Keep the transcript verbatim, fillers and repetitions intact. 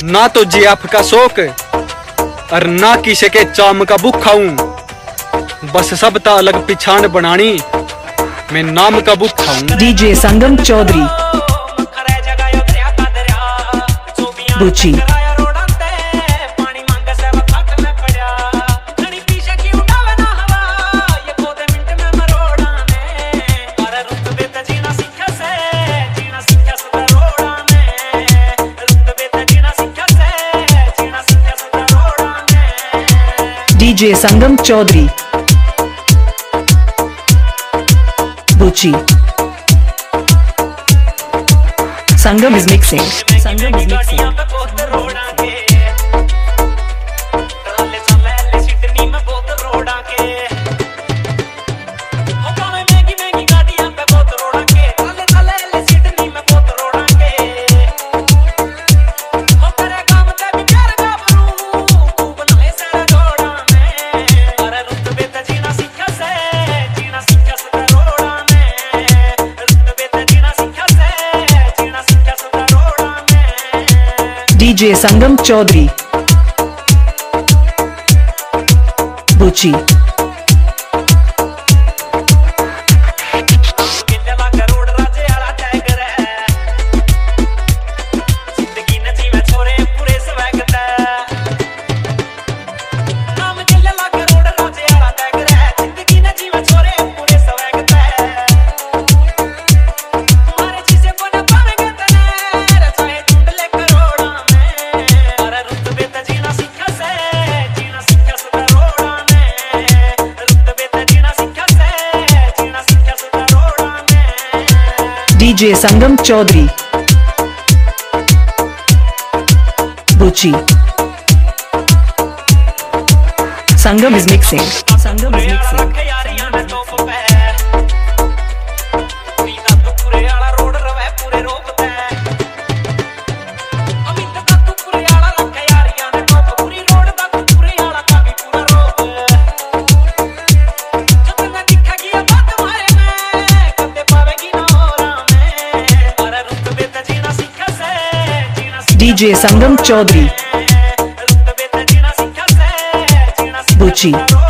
ना तो जीएफ का शौक और ना किसी के चाम का भूखा हूँ। बस सब ता अलग पिछाड़ बनानी, मैं नाम का भूखा हूँ। DJ Sangam Chaudhary Buchi DJ Sangam Chaudhary Buchi Sangam is mixing. Sangam is mixing. DJ Sangam Chaudhary Buchi DJ Sangam Chaudhary Buchi Sangam is mixing. Sangam is mixing. DJ Sangam Chaudhary बुची